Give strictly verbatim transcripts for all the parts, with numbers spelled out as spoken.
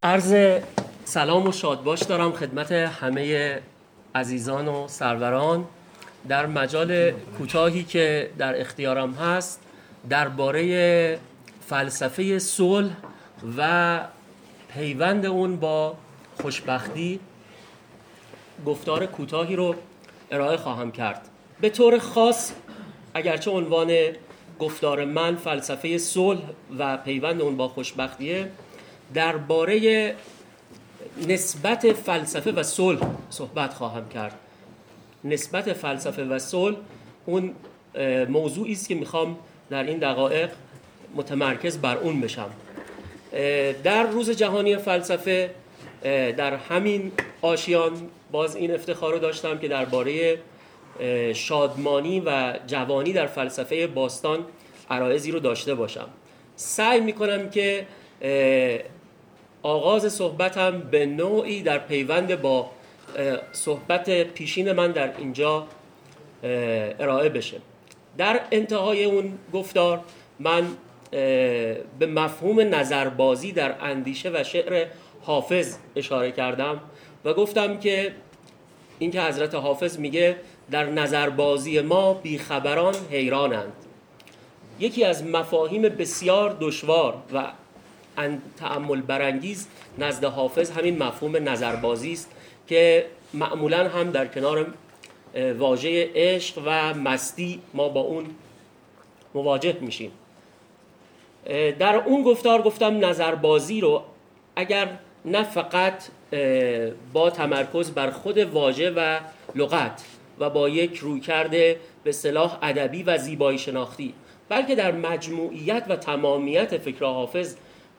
عرض سلام و شادباش دارم خدمت همه عزیزان و سروران. در مجال کوتاهی که در اختیارم هست درباره فلسفه صلح و پیوند اون با خوشبختی گفتار کوتاهی رو ارائه خواهم کرد. به طور خاص اگرچه عنوان گفتار من فلسفه صلح و پیوند اون با خوشبختیه، درباره نسبت فلسفه و صلح صحبت خواهم کرد. نسبت فلسفه و صلح اون موضوعی است که میخوام در این دقایق متمرکز بر اون بشم. در روز جهانی فلسفه در همین آشیان باز این افتخار رو داشتم که درباره شادمانی و جوانی در فلسفه باستان عرایضی رو داشته باشم. سعی میکنم که آغاز صحبتم به نوعی در پیوند با صحبت پیشین من در اینجا ارائه بشه. در انتهای اون گفتار من به مفهوم نظربازی در اندیشه و شعر حافظ اشاره کردم و گفتم که این که حضرت حافظ میگه در نظربازی ما بیخبران حیرانند، یکی از مفاهیم بسیار دشوار و تأمل برانگیز نزد حافظ همین مفهوم نظربازی است که معمولاً هم در کنار واژه عشق و مستی ما با اون مواجه میشیم. در اون گفتار گفتم نظربازی رو اگر نه فقط با تمرکز بر خود واژه و لغت و با یک رویکرد به اصطلاح ادبی و زیبایی شناختی، بلکه در مجموعیت و تمامیت فکر حافظ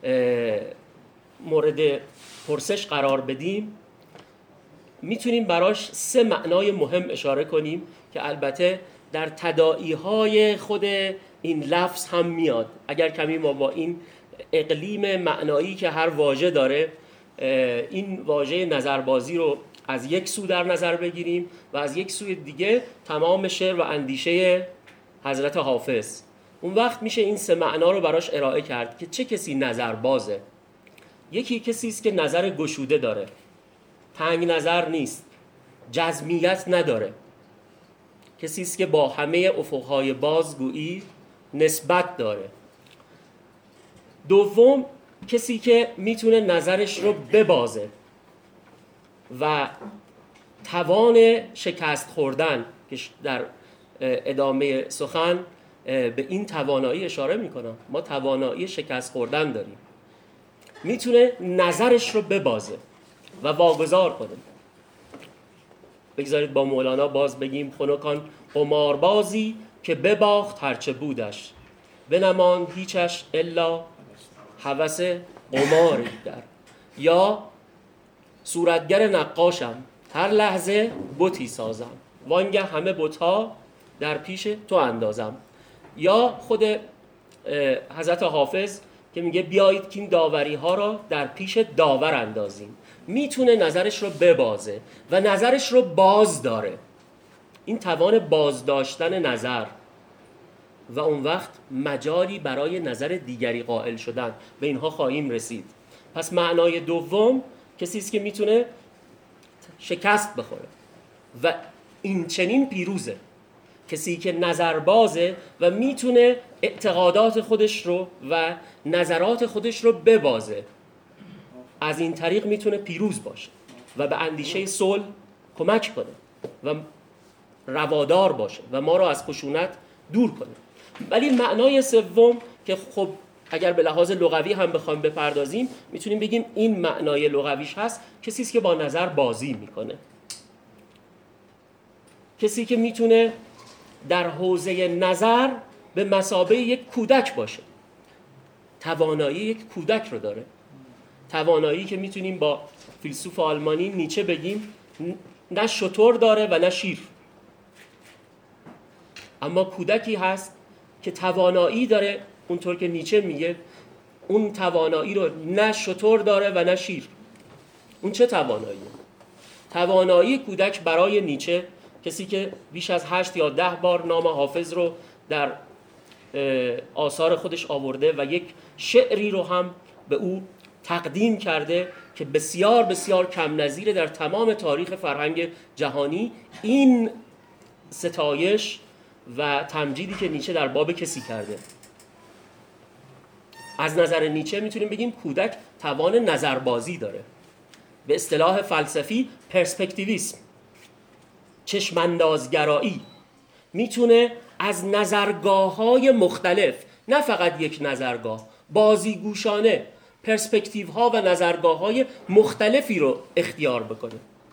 مورد پرسش قرار بدیم، میتونیم براش سه معنای مهم اشاره کنیم که البته در تداعی‌های خود این لفظ هم میاد. اگر کمی ما با این اقلیم معنایی که هر واژه داره این واژه نظربازی رو از یک سو در نظر بگیریم و از یک سوی دیگه تمام شعر و اندیشه حضرت حافظ، اون وقت میشه این سه معنا رو براش ارائه کرد که چه کسی نظربازه. یکی کسی است که نظر گشوده داره، تنگ نظر نیست، جزمیت نداره، کسی است که با همه افقهای بازگویی نسبت داره. دوم کسی که میتونه نظرش رو ببازه و توان شکست خوردن که در ادامه سخن به این توانایی اشاره میکنم. ما توانایی شکست خوردن داریم، میتونه نظرش رو ببازه و واگذار کنه. بگذارید با مولانا باز بگیم خنکان قماربازی که بباخت هرچه بودش، بنماند هیچش الا هوس قمار در. یا صورتگر نقاشم هر لحظه بتی سازم، وانگه همه بت‌ها در پیش تو اندازم. یا خود حضرت حافظ که میگه بیایید که این داوری ها را در پیش داور اندازیم. میتونه نظرش رو ببازه و نظرش رو باز داره، این توان باز داشتن نظر، و اون وقت مجالی برای نظر دیگری قائل شدن به اینها خواهیم رسید. پس معنای دوم کسی است که میتونه شکست بخوره و این چنین پیروزه، کسی که نظربازه و میتونه اعتقادات خودش رو و نظرات خودش رو ببازه، از این طریق میتونه پیروز باشه و به اندیشه صلح کمک کنه و روادار باشه و ما رو از خشونت دور کنه. ولی معنای سوم که خب اگر به لحاظ لغوی هم بخوایم بپردازیم میتونیم بگیم این معنای لغویش هست کسی است که با نظر بازی میکنه، کسی که میتونه در حوزه نظر به مثابه یک کودک باشه، توانایی یک کودک رو داره، توانایی که میتونیم با فیلسوف آلمانی نیچه بگیم نه شتر داره و نه شیر، اما کودکی هست که توانایی داره، اونطور که نیچه میگه اون توانایی رو نه شتر داره و نه شیر. اون چه تواناییه؟ توانایی کودک برای نیچه، کسی که بیش از هشت یا ده بار نام حافظ رو در آثار خودش آورده و یک شعری رو هم به او تقدیم کرده که بسیار بسیار کم نظیره در تمام تاریخ فرهنگ جهانی این ستایش و تمجیدی که نیچه در باب کسی کرده. از نظر نیچه میتونیم بگیم کودک توان نظربازی داره، به اصطلاح فلسفی پرسپکتیویسم، چشماندازگرایی، میتونه از نظرگاه‌های مختلف، نه فقط یک نظرگاه، بازیگوشانه پرسپکتیوها و نظرگاه‌های مختلفی رو اختیار بکنه.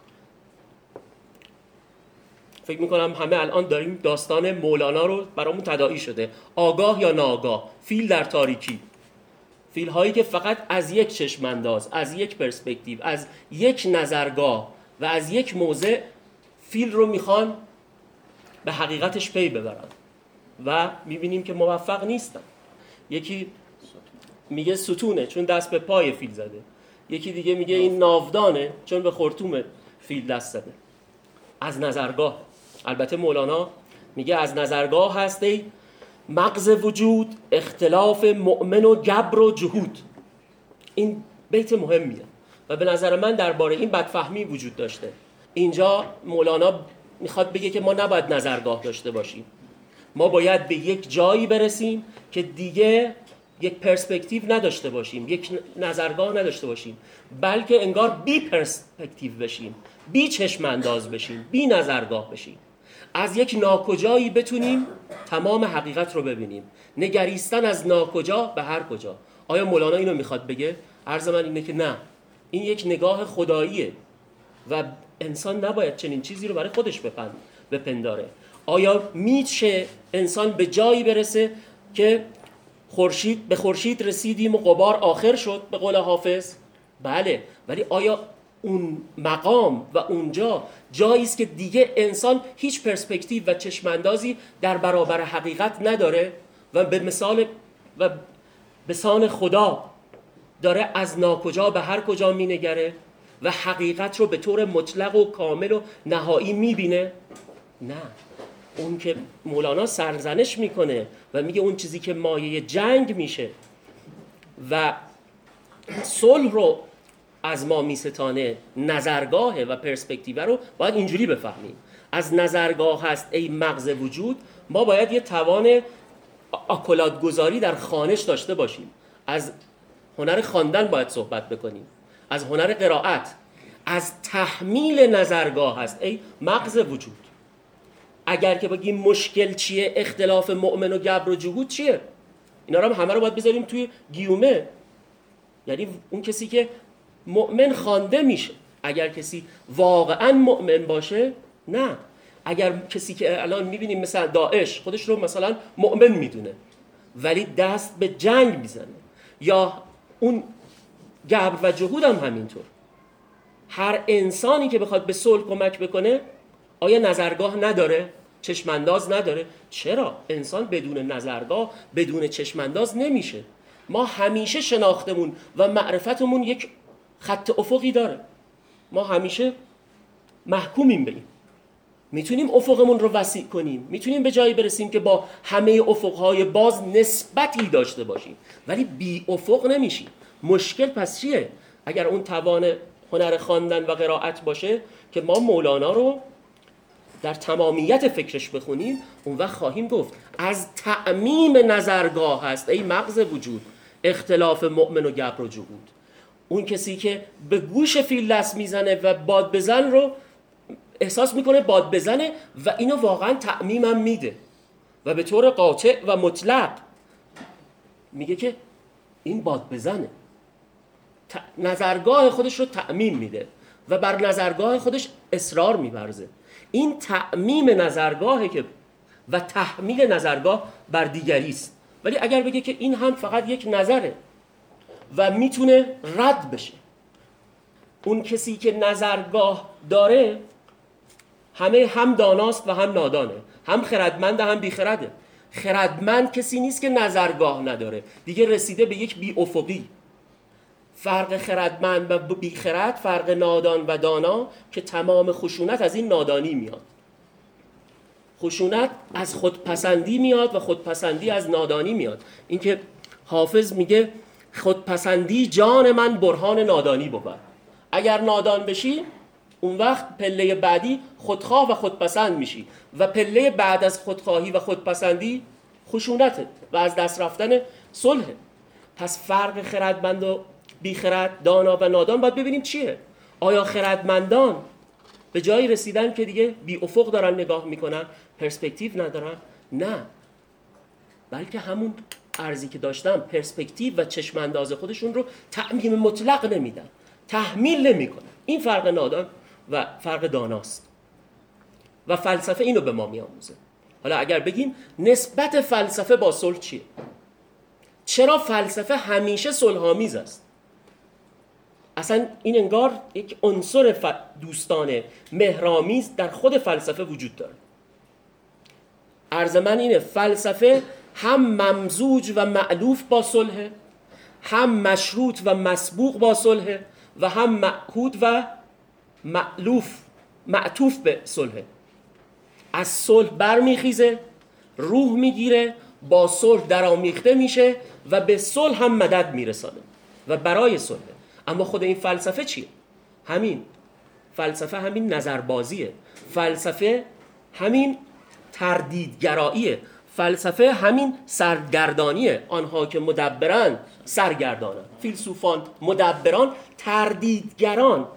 فکر میکنم همه الان داریم داستان مولانا رو برامون تداعی شده، آگاه یا ناآگاه، فیل در تاریکی، فیل هایی که فقط از یک چشمانداز، از یک پرسپکتیو، از یک نظرگاه و از یک موضع فیل رو میخوان به حقیقتش پی ببرن و میبینیم که موفق نیستن. یکی میگه ستونه چون دست به پای فیل زده، یکی دیگه میگه این ناودانه چون به خرطوم فیل دست زده. از نظرگاه، البته مولانا میگه از نظرگاه هستی مغز وجود اختلاف مؤمن و جبر و جهود. این بیت مهمیه و به نظر من درباره این بدفهمی وجود داشته. اینجا مولانا میخواد بگه که ما نباید نظرگاه داشته باشیم، ما باید به یک جایی برسیم که دیگه یک پرسپکتیو نداشته باشیم، یک نظرگاه نداشته باشیم، بلکه انگار بی پرسپکتیو بشیم، بی چشم انداز بشیم، بی نظرگاه بشیم. از یک ناکجایی بتونیم تمام حقیقت رو ببینیم، نگریستن از ناکجا به هر کجا. آیا مولانا اینو میخواد بگه؟ عرض من اینه که نه، این یک نگاه خداییه و انسان نباید چنین چیزی رو برای خودش بپند بپنداره. آیا میشه انسان به جایی برسه که خورشید به خورشید رسیدیم و غبار آخر شد به قول حافظ؟ بله، ولی آیا اون مقام و اونجا جایی است که دیگه انسان هیچ پرسپکتیو و چشماندازی در برابر حقیقت نداره و به مثال و به سان خدا داره از ناکجا به هر کجا مینگره و حقیقت رو به طور مطلق و کامل و نهایی میبینه؟ نه، اون که مولانا سرزنش میکنه و میگه اون چیزی که مایه جنگ میشه و صلح رو از ما میستانه نظرگاهه و پرسپکتیو رو باید اینجوری بفهمیم. از نظرگاه هست ای مغز وجود، ما باید یه توان آکولاد گذاری در خوانش داشته باشیم. از هنر خواندن باید صحبت بکنیم، از هنر قرائت، از تحمیل نظرگاه هست ای مغز وجود. اگر که بگیم مشکل چیه، اختلاف مؤمن و جبر و جهود چیه، اینا رو هم همه رو باید بذاریم توی گیومه. یعنی اون کسی که مؤمن خوانده میشه، اگر کسی واقعا مؤمن باشه نه. اگر کسی که الان میبینیم مثلا داعش خودش رو مثلا مؤمن میدونه ولی دست به جنگ میزنه، یا اون جبر و جهود هم همینطور. هر انسانی که بخواد به صلح کمک بکنه آیا نظرگاه نداره؟ چشمانداز نداره؟ چرا؟ انسان بدون نظرگاه، بدون چشمانداز نمیشه. ما همیشه شناختمون و معرفتمون یک خط افقی داره، ما همیشه محکومیم به این. میتونیم افقمون رو وسیع کنیم، میتونیم به جایی برسیم که با همه افقهای باز نسبتی داشته باشیم، ولی بی افق نمیشیم. مشکل پس چیه؟ اگر اون توان هنر خواندن و قرائت باشه که ما مولانا رو در تمامیت فکرش بخونیم، اون وقت خواهیم گفت از تعمیم نظرگاه هست ای مغز وجود اختلاف مؤمن و جبر و جهود. اون کسی که به گوش فیل دست میزنه و باد بزن رو احساس میکنه باد بزنه و اینو واقعا تعمیمم میده و به طور قاطع و مطلق میگه که این باد بزنه، نظرگاه خودش رو تعمیم میده و بر نظرگاه خودش اصرار می‌ورزه. این تعمیم نظرگاهه که و تحمیل نظرگاه بر دیگری است. ولی اگر بگه که این هم فقط یک نظره و میتونه رد بشه، اون کسی که نظرگاه داره همه هم داناست و هم نادانه، هم خردمند هم بیخرده. خردمند کسی نیست که نظرگاه نداره، دیگه رسیده به یک بی افقی. فرق خردمند و بیخرد، فرق نادان و دانا که تمام خشونت از این نادانی میاد. خشونت از خودپسندی میاد و خودپسندی از نادانی میاد. این که حافظ میگه خودپسندی جان من برهان نادانی بود. اگر نادان بشی اون وقت پله بعدی خودخواه و خودپسند میشی و پله بعد از خودخواهی و خودپسندی خشونته و از دست رفتن صلح. پس فرق خردمند و بیخرد، دانا و نادان باید ببینیم چیه. آیا خردمندان به جایی رسیدن که دیگه بی افق دارن نگاه میکنن، پرسپکتیو ندارن؟ نه، بلکه همون ارزی که داشتم، پرسپکتیو و چشم انداز خودشون رو تعمیم مطلق نمیدن، تحمیل نمیکنن. این فرق نادان و فرق داناست و فلسفه اینو به ما میآموزه. حالا اگر بگیم نسبت فلسفه با صلح چیه؟ چرا فلسفه همیشه صلح‌آمیز است؟ اصلا این انگار یک عنصر ف... دوستانه مهرآمیز در خود فلسفه وجود داره. عرض من اینه فلسفه هم ممزوج و مألوف با صلح، هم مشروط و مسبوق با صلح و هم معهود و مألوف معطوف به صلح. از صلح برمیخیزه، روح میگیره، با صلح درآمیخته میشه و به صلح هم مدد میرسانه و برای صلح. اما خود این فلسفه چیه؟ همین فلسفه همین نظربازیه، فلسفه همین تردیدگراییه، فلسفه همین سرگردانیه. آنها که مدبرن سرگردانن. فیلسوفان مدبران تردیدگران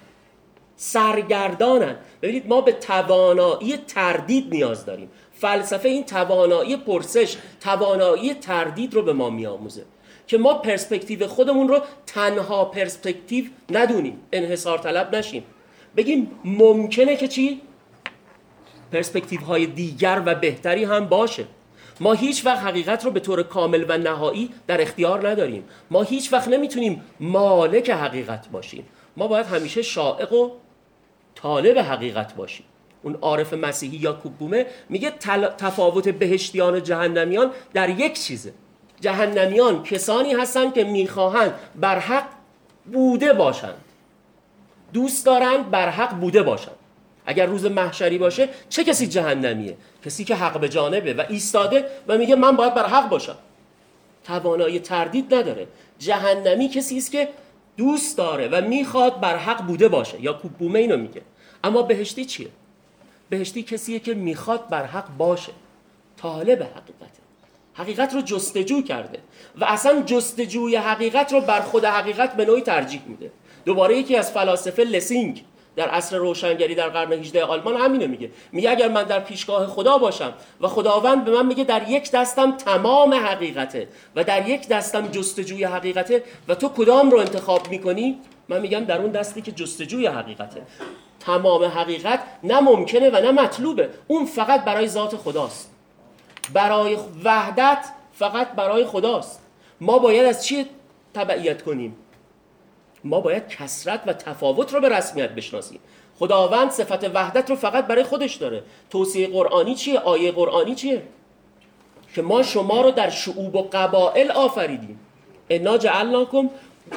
سرگردانن. ببینید ما به توانایی تردید نیاز داریم. فلسفه این توانایی پرسش، توانایی تردید رو به ما میآموزه که ما پرسپکتیو خودمون رو تنها پرسپکتیو ندونیم، انحصار طلب نشیم، بگیم ممکنه که چی؟ پرسپکتیو های دیگر و بهتری هم باشه. ما هیچ وقت حقیقت رو به طور کامل و نهایی در اختیار نداریم. ما هیچ وقت نمیتونیم مالک حقیقت باشیم. ما باید همیشه شائق و طالب حقیقت باشیم. اون عارف مسیحی یا کوبومه میگه تفاوت بهشتیان و جهنمیان در یک چیزه. جهنمیان کسانی هستند که میخواهند بر حق بوده باشند، دوست دارند بر حق بوده باشند. اگر روز محشری باشه چه کسی جهنمیه؟ کسی که حق به جانبه و ایستاده و میگه من باید بر حق باشم، توانایی تردید نداره. جهنمی کسی است که دوست داره و میخواد بر حق بوده باشه، یا کوبومه اینو میگه. اما بهشتی چیه؟ بهشتی کسیه که میخواد بر حق باشه، طالب حقیقته، حقیقت رو جستجو کرده و اصلا جستجوی حقیقت رو بر خود حقیقت به نوعی ترجیح میده. دوباره یکی از فلاسفه لسینگ در عصر روشنگری در قرن هجدهم آلمان همینه میگه. میگه اگر من در پیشگاه خدا باشم و خداوند به من میگه در یک دستم تمام حقیقته و در یک دستم جستجوی حقیقته و تو کدام رو انتخاب میکنی؟ من میگم در اون دستی که جستجوی حقیقته. تمام حقیقت نه ممکنه و نه مطلوبه، اون فقط برای ذات خداست، برای وحدت فقط برای خداست. ما باید از چی تبعیت کنیم؟ ما باید کثرت و تفاوت رو به رسمیت بشناسیم. خداوند صفت وحدت رو فقط برای خودش داره. توصیه قرآنی چیه؟ آیه قرآنی چیه؟ که ما شما رو در شعوب و قبائل آفریدیم. انا جعلناکم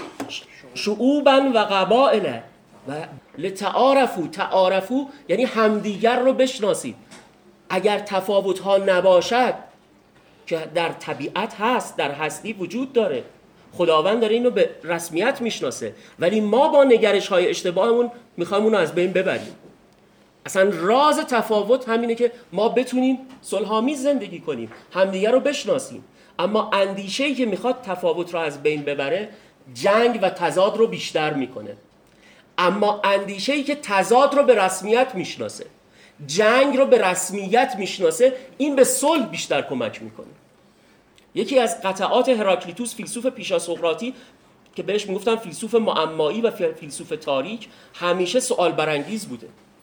شعوبا و قبائل و لتعارفوا. تعارفوا یعنی همدیگر رو بشناسید. اگر تفاوت ها نباشد که در طبیعت هست، در هستی وجود داره، خداوند داره اینو به رسمیت میشناسه، ولی ما با نگرش های اشتباهمون میخوایم اونو از بین ببریم. اصلا راز تفاوت همینه که ما بتونیم صلح‌آمیز زندگی کنیم، همدیگر رو بشناسیم. اما اندیشه‌ای که میخواد تفاوت رو از بین ببره جنگ و تضاد رو بیشتر میکنه. اما اندیشه‌ای که تضاد رو به رسمیت میشناسه، جنگ رو به رسمیت میشناسه، این به صلح بیشتر کمک میکنه. یکی از قطعات هراکلیتوس، فیلسوف پیشا سقراطی که بهش میگفتن فیلسوف معمایی و فیلسوف تاریک، همیشه سوال برانگیز بوده.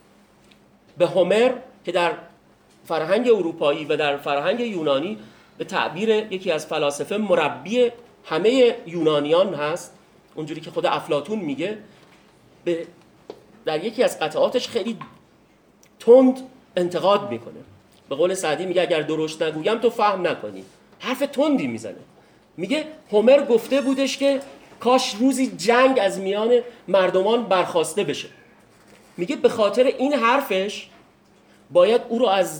به هومر که در فرهنگ اروپایی و در فرهنگ یونانی به تعبیر یکی از فلاسفه مربی همه یونانیان هست، اونجوری که خود افلاطون میگه، به در یکی از قطعاتش خیلی تند انتقاد میکنه. به قول سعدی میگه اگر درشت نگویم تو فهم نکنی. حرف تندی میزنه. میگه هومر گفته بودش که کاش روزی جنگ از میان مردمان برخاسته بشه. میگه به خاطر این حرفش باید او رو از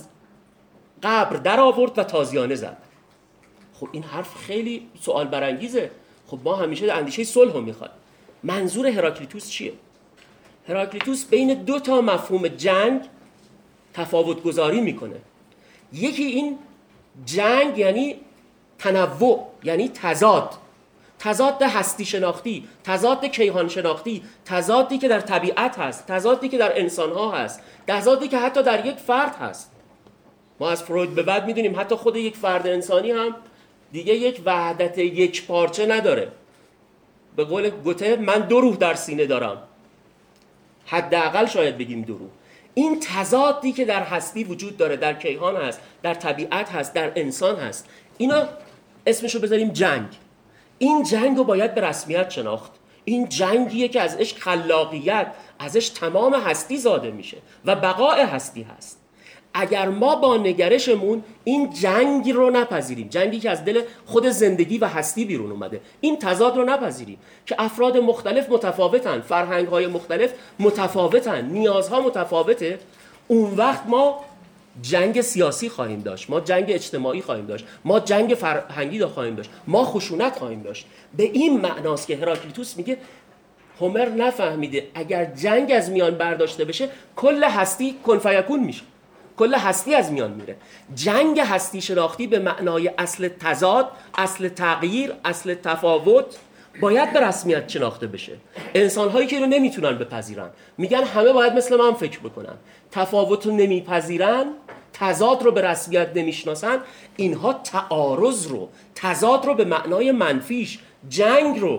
قبر در آورد و تازیانه زد. خب این حرف خیلی سوال برانگیزه. خب ما همیشه اندیشه صلح رو میخوایم. منظور هراکلیتوس چیه؟ هراکلیتوس بین دو تا مفهوم جنگ تفاوت گذاری میکنه. یکی این جنگ یعنی تنوع، یعنی تضاد، تضاد هستی شناختی، تضاد کیهان شناختی، تضادی که در طبیعت هست، تضادی که در انسان ها هست، تضادی که حتی در یک فرد هست. ما از فروید به بعد میدونیم حتی خود یک فرد انسانی هم دیگه یک وحدت یک پارچه نداره. به قول گوته من دو روح در سینه دارم، حداقل شاید بگیم دو روح. این تضادی که در هستی وجود داره، در کیهان هست، در طبیعت هست، در انسان هست، اینا اسمشو بذاریم جنگ. این جنگ رو باید به رسمیت شناخت. این جنگیه که ازش خلاقیت، ازش تمام هستی زاده میشه و بقای هستی هست. اگر ما با نگرشمون این جنگ رو نپذیریم، جنگی که از دل خود زندگی و هستی بیرون اومده، این تضاد رو نپذیریم که افراد مختلف متفاوتن، فرهنگ‌های مختلف متفاوتن، نیازها متفاوته، اون وقت ما جنگ سیاسی خواهیم داشت، ما جنگ اجتماعی خواهیم داشت، ما جنگ فرهنگی خواهیم داشت، ما خشونت خواهیم داشت. به این معناست که هراکلیتوس میگه هومر نفهمیده اگر جنگ از میان برداشته بشه کل هستی کن فیکون میشه، کل هستی از میان میره. جنگ هستی شناختی به معنای اصل تضاد، اصل تغییر، اصل تفاوت باید به رسمیت شناخته بشه. انسان‌هایی که رو نمیتونن بپذیرن، میگن همه باید مثل من فکر بکنن، تفاوت رو نمیپذیرن، تضاد رو به رسمیت نمیشناسن، اینها تعارض رو، تضاد رو به معنای منفیش، جنگ رو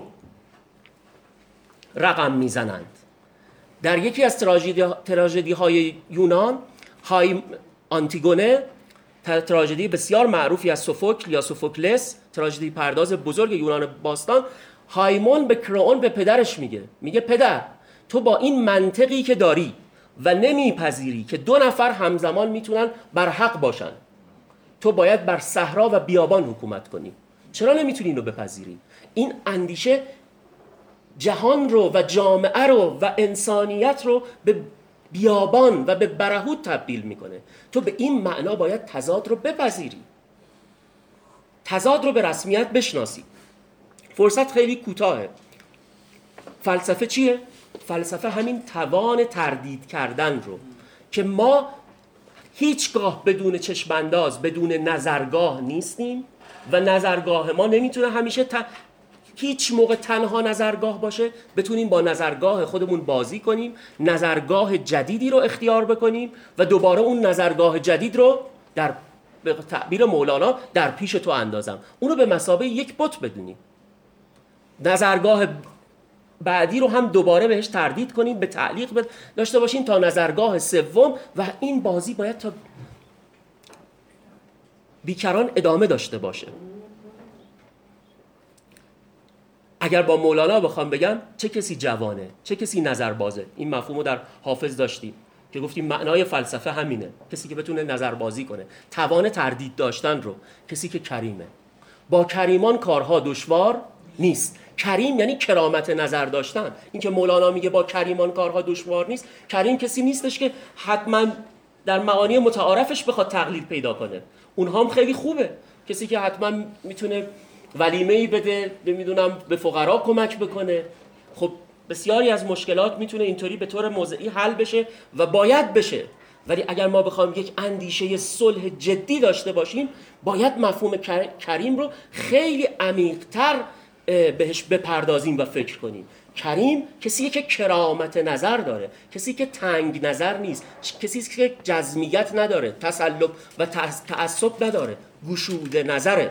رقم میزنند. در یکی از تراژدی تراژدی های یونان، های آنتیگونه، تراژدی بسیار معروفی از سوفوکل یا سوفوکلس، تراژدی پرداز بزرگ یونان باستان، هایمون به کرئون، به پدرش میگه میگه پدر، تو با این منطقی که داری و نمیپذیری که دو نفر همزمان میتونن بر حق باشن، تو باید بر صحرا و بیابان حکومت کنی. چرا نمیتونی اینو بپذیری؟ این اندیشه جهان رو و جامعه رو و انسانیت رو به بیابان و به برهوت تبدیل میکنه. تو به این معنا باید تضاد رو بپذیری، تضاد رو به رسمیت بشناسی. فرصت خیلی کوتاهه. فلسفه چیه؟ فلسفه همین توان تردید کردن رو که ما هیچگاه بدون چشمانداز، بدون نظرگاه نیستیم و نظرگاه ما نمیتونه همیشه ت... هیچ موقع تنها نظرگاه باشه، بتونیم با نظرگاه خودمون بازی کنیم، نظرگاه جدیدی رو اختیار بکنیم و دوباره اون نظرگاه جدید رو در به تعبیر مولانا در پیش تو اندازم، اونو به مثابه یک بت بدونیم، نظرگاه بعدی رو هم دوباره بهش تردید کنیم، به تعلیق داشته باشیم تا نظرگاه سوم، و این بازی باید تا بیکران ادامه داشته باشه. اگر با مولانا بخوام بگم چه کسی جوانه، چه کسی نظربازه، این مفهومو در حافظ داشتیم که گفتیم معنای فلسفه همینه، کسی که بتونه نظربازی کنه، توان تردید داشتن رو، کسی که کریمه. با کریمان کارها دشوار نیست. کریم یعنی کرامت نظر داشتن. این که مولانا میگه با کریمان کارها دشوار نیست، کریم کسی نیستش که حتما در معانی متعارفش بخواد تقلید پیدا کنه، اونها هم خیلی خوبه، کسی که حتما میتونه ولیمه‌ای بده، نمیدونم به فقرا کمک بکنه. خب بسیاری از مشکلات میتونه اینطوری به طور موضعی حل بشه و باید بشه، ولی اگر ما بخوایم یک اندیشه صلح جدی داشته باشیم باید مفهوم کریم رو خیلی عمیق‌تر بهش بپردازیم و فکر کنیم. کریم کسی که کرامت نظر داره، کسی که تنگ نظر نیست، کسی که جزمیت نداره، تسلب و تعصب نداره، گشوده نظره.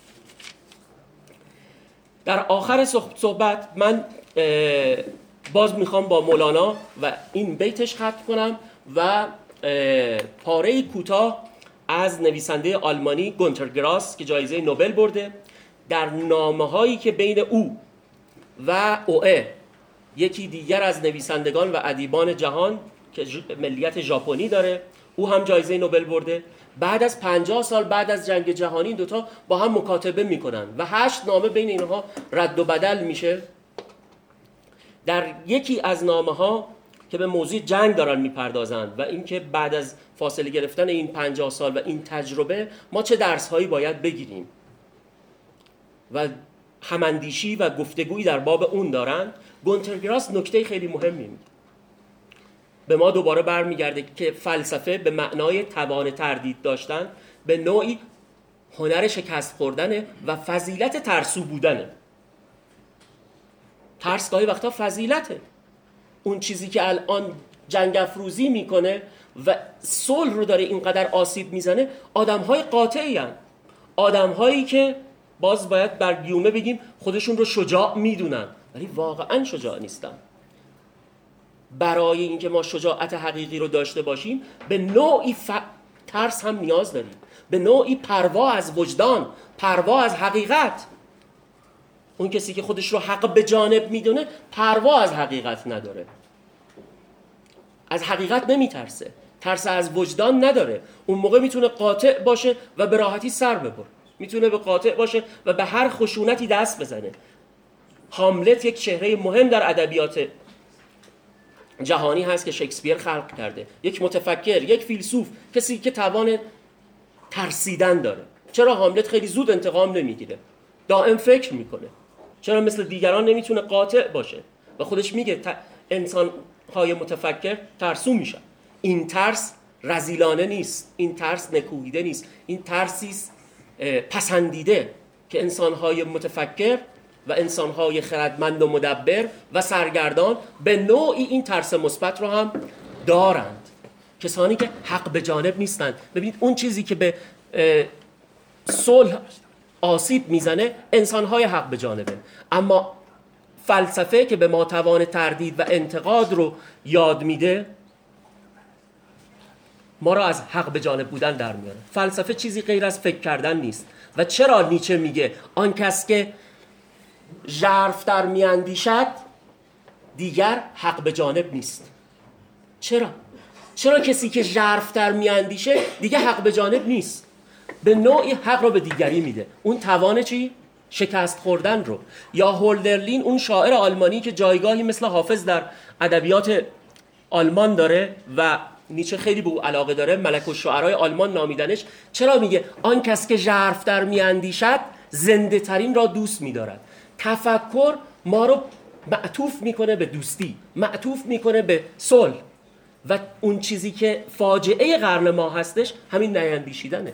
در آخر صحبت من باز میخوام با مولانا و این بیتش ختم کنم و پاره کوتاه از نویسنده آلمانی گونتر گراس که جایزه نوبل برده، در نامه‌هایی که بین او و اوئه، یکی دیگر از نویسندگان و ادیبان جهان که ملیت ژاپنی داره، او هم جایزه نوبل برده، بعد از پنجاه سال بعد از جنگ جهانی این دوتا با هم مکاتبه میکنن و هشت نامه بین اینها رد و بدل میشه. در یکی از نامه ها که به موضوع جنگ دارن میپردازند و اینکه بعد از فاصله گرفتن این پنجاه سال و این تجربه ما چه درس هایی باید بگیریم و هماندیشی و گفتگویی در باب اون دارن، گونتر گراس نکته خیلی مهمی میگه. به ما دوباره برمیگرده که فلسفه به معنای توان تردید داشتن به نوعی هنر شکست خوردنه و فضیلت ترسو بودنه. ترس گاهی وقتا فضیلته. اون چیزی که الان جنگ افروزی میکنه و صلح رو داره اینقدر آسیب میزنه، آدم‌های قاطعی هستند. آدم‌هایی که باز باید بر گیومه بگیم خودشون رو شجاع میدونن ولی واقعا شجاع نیستن. برای اینکه ما شجاعت حقیقی رو داشته باشیم به نوعی ف... ترس هم نیاز داریم، به نوعی پروا از وجدان، پروا از حقیقت. اون کسی که خودش رو حق به جانب میدونه پروا از حقیقت نداره، از حقیقت نمیترسه، ترس از وجدان نداره. اون موقع میتونه قاطع باشه و به راحتی سر ببره، میتونه به قاطع باشه و به هر خشونتی دست بزنه. هاملت یک چهره مهم در ادبیات جهانی هست که شکسپیر خلق کرده، یک متفکر، یک فیلسوف، کسی که توان ترسیدن داره. چرا هاملت خیلی زود انتقام نمیگیره؟ دائم فکر میکنه. چرا مثل دیگران نمیتونه قاطع باشه و خودش میگه ت... انسان‌های متفکر ترسو میشن. این ترس رذیلانه نیست، این ترس نکوهیده نیست، این ترسی است پسندیده که انسان‌های متفکر و انسان‌های خردمند و مدبر و سرگردان به نوعی این ترس مثبت رو هم دارند. کسانی که حق به جانب نیستند. ببینید اون چیزی که به صلح آسیب میزنه انسان‌های حق به جانبه، اما فلسفه که به ما توان تردید و انتقاد رو یاد میده ما را از حق به جانب بودن در میاره. فلسفه چیزی غیر از فکر کردن نیست. و چرا نیچه میگه آن کس که ژرف در میاندیشد دیگر حق به جانب نیست؟ چرا؟ چرا کسی که ژرف در میاندیشه دیگه حق به جانب نیست؟ به نوعی حق رو به دیگری میده. اون توان چی؟ شکست خوردن رو. یا هولدرلین، اون شاعر آلمانی که جایگاهی مثل حافظ در ادبیات آلمان داره و نیچه خیلی به او علاقه داره، ملک الشعرای آلمان نامیدنش. چرا میگه آن کس که ژرف در میاندیشد زنده ترین را دوست میدارد؟ تفکر ما رو معطوف میکنه به دوستی، معطوف میکنه به صلح و اون چیزی که فاجعه قرن ما هستش همین نیندیشیدنه.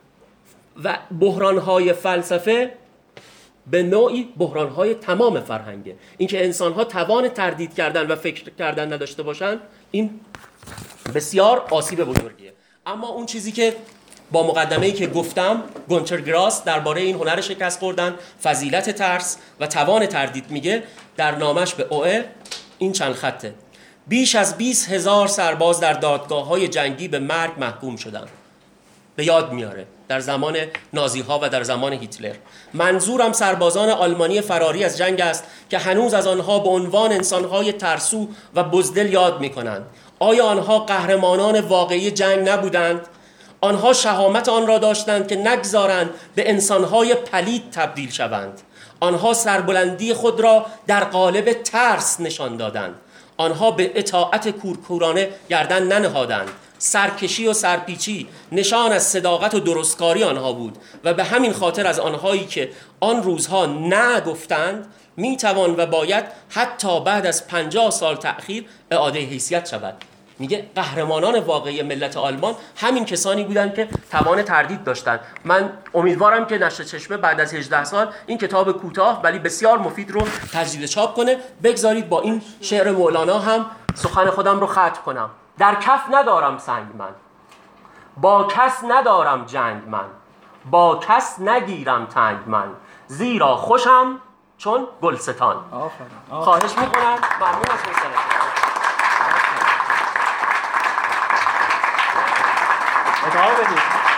و بحران‌های فلسفه به نوعی بحران‌های تمام فرهنگه. اینکه انسان‌ها توان تردید کردن و فکر کردن نداشته باشن، این بسیار آسیب بزرگیه. اما اون چیزی که با مقدمه‌ای که گفتم گونتر گراس درباره این هنر شکست خوردن، فضیلت ترس و توان تردید میگه در نامش به اوئه این چند خطه: بیش از بیست هزار سرباز در دادگاه‌های جنگی به مرگ محکوم شدند. به یاد میاره در زمان نازی‌ها و در زمان هیتلر. منظورم سربازان آلمانی فراری از جنگ است که هنوز از آنها به عنوان انسان‌های ترسو و بزدل یاد می‌کنند. آیا آنها قهرمانان واقعی جنگ نبودند؟ آنها شهامت آن را داشتند که نگذارند به انسان‌های پلید تبدیل شوند. آنها سربلندی خود را در قالب ترس نشان دادند. آنها به اطاعت کورکورانه گردن ننهادند. سرکشی و سرپیچی نشان از صداقت و درستکاری آنها بود و به همین خاطر از آنهایی که آن روزها نه گفتند میتوان و باید حتی بعد از پنجاه سال تأخیر اعاده حیثیت شود. میگه قهرمانان واقعی ملت آلمان همین کسانی بودند که توان تردید داشتند. من امیدوارم که نشر چشمه بعد از هجده سال این کتاب کوتاه ولی بسیار مفید رو تجدید چاپ کنه. بگذارید با این شعر مولانا هم سخن خودم رو ختم کنم. در کف ندارم سنگ من، با کس ندارم جنگ من، با کس نگیرم تنگ من، زیرا خوشم چون گلستان. خواهش میکنم، ممنون از حوصله‌تون. ادامه بدید.